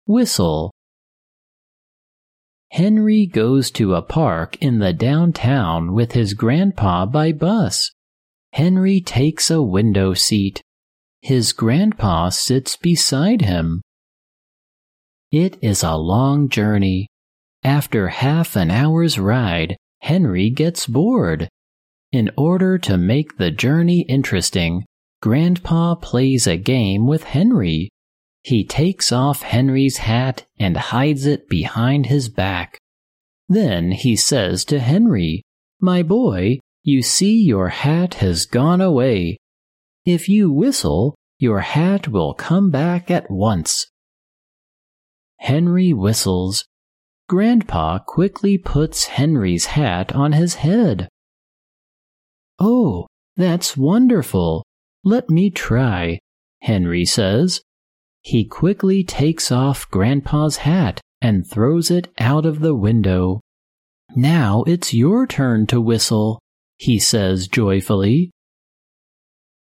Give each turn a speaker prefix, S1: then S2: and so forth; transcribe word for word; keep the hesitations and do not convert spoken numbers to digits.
S1: Whistle. Henry goes to a park in the downtown with his grandpa by bus. Henry takes a window seat. His grandpa sits beside him. It is a long journey. After half an hour's ride, Henry gets bored. In order to make the journey interesting, Grandpa plays a game with Henry. He takes off Henry's hat and hides it behind his back. Then he says to Henry, "My boy, you see your hat has gone away. If you whistle, your hat will come back at once." Henry whistles. Grandpa quickly puts Henry's hat on his head. "Oh, that's wonderful. Let me try," Henry says. He quickly takes off Grandpa's hat and throws it out of the window. "Now it's your turn to whistle," he says joyfully.